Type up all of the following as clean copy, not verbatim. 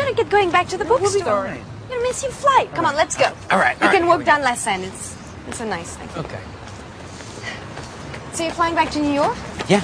gotta get going back to the bookstore. We'll be all right. You're gonna miss your flight. Come on, let's go. All right. You can walk down less end. It's a nice thing. Okay. So you're flying back to New York? Yeah.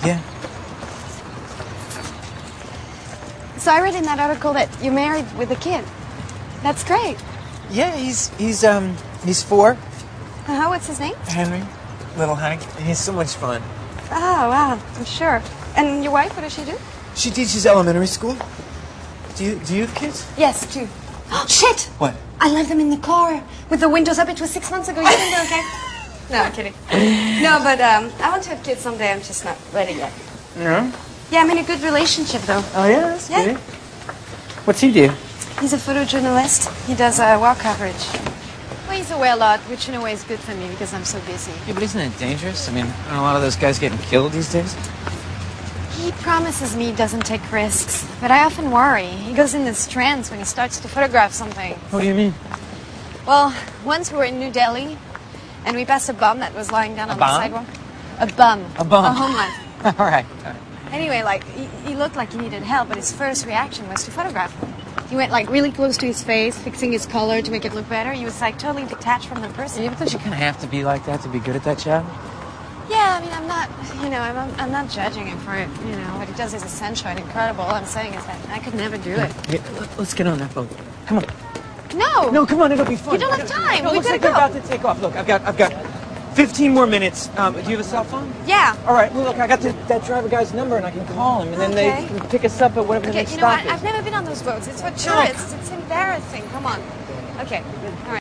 So I read in that article that you're married with a kid. That's great. Yeah, he's 4. What's his name? Henry. Little Hank. He's so much fun. Oh, wow. I'm sure. And your wife, what does she do? She teaches elementary school. Do you have kids? Yes, 2. Oh, shit! What? I left them in the car with the windows up. It was 6 months ago. You think they're okay? No, I'm kidding. No, but I want to have kids someday. I'm just not ready yet. No? Yeah, I'm in a good relationship, though. Oh, yeah? That's Yeah. good. What's he do? He's a photojournalist. He does war coverage. Well, he's away a lot, which in a way is good for me because I'm so busy. Yeah, but isn't it dangerous? I mean, aren't a lot of those guys getting killed these days? He promises me he doesn't take risks, but I often worry. He goes in this trance when he starts to photograph something. What do you mean? Well, once we were in New Delhi, and we passed a bum that was lying down on the bomb? sidewalk. A bum. A bum. A homeless. All right. Anyway, he looked like he needed help, but his first reaction was to photograph him. He went, really close to his face, fixing his color to make it look better. He was, totally detached from the person. Yeah, but don't you kind of have to be like that to be good at that job? Yeah, I mean, I'm not, I'm not judging him for it. What he does is essential and incredible. All I'm saying is that I could never do it. Yeah, let's get on that boat. Come on. No. No, come on, it'll be fun. You don't have time. No, We looks gotta like go. they're about to take off. Look, I've got 15 more minutes. Do you have a cell phone? Yeah. All right, well, look, I got that driver guy's number, and I can call him, and then Okay. they can pick us up at whatever the Okay, next you know stop what? is. I've never been on those boats. It's for tourists. It's embarrassing. Come on. Okay. All right.